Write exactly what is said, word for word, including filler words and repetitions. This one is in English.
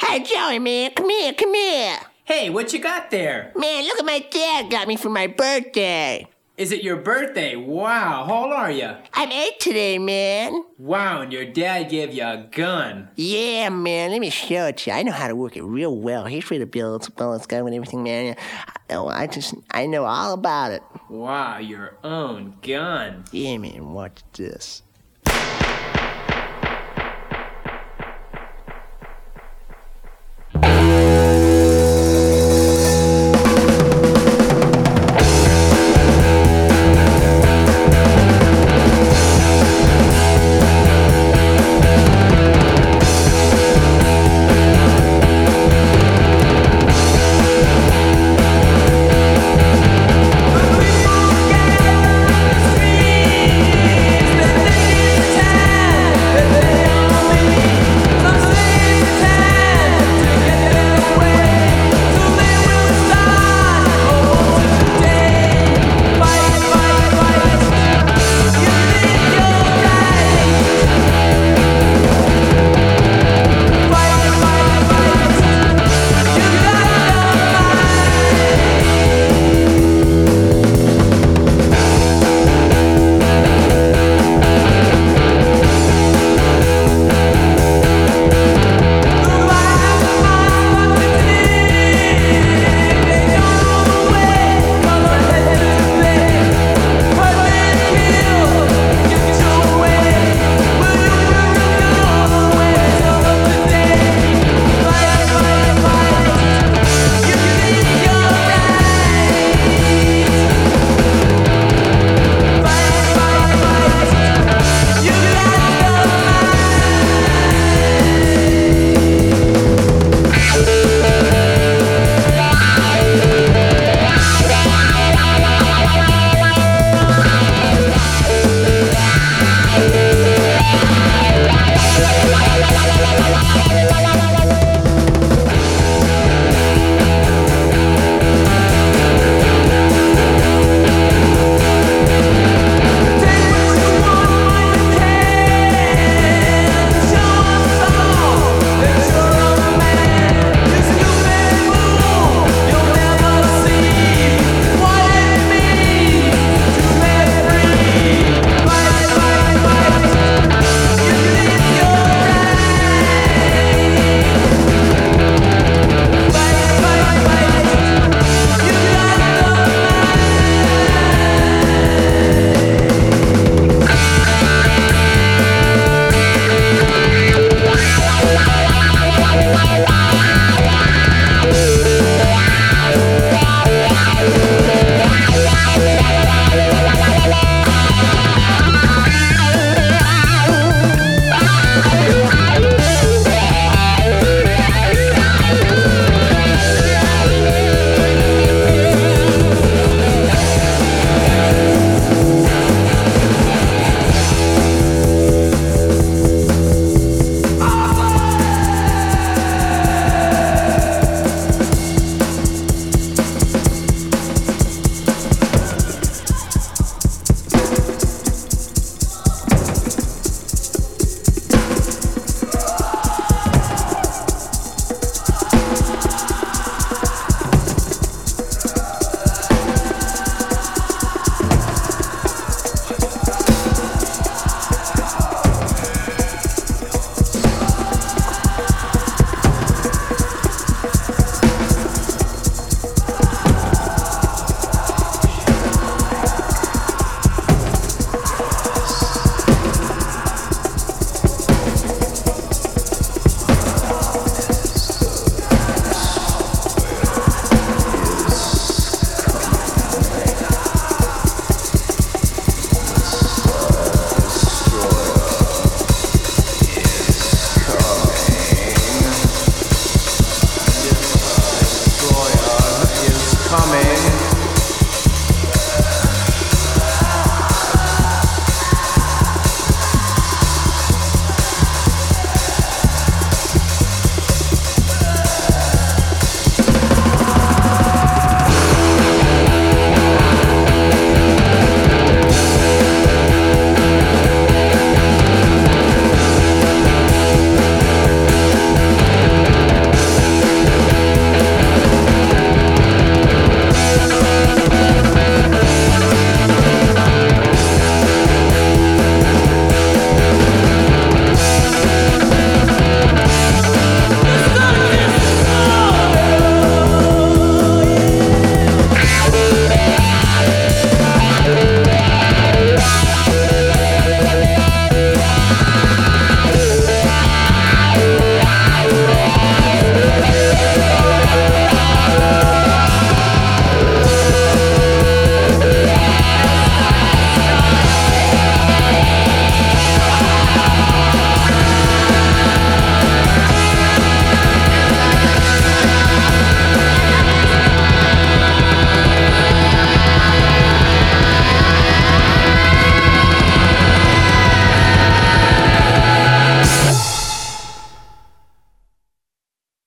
Hey, Joey, man, come here, come here. Hey, what you got there? Man, look what my dad got me for my birthday. Is it your birthday? Wow, how old are you? I'm eight today, man. Wow, and your dad gave you a gun. Yeah, man, let me show it to you. I know how to work it real well. He's free to build, build its gun and everything, man. I, oh, I just, I know all about it. Wow, your own gun. Yeah, man, watch this.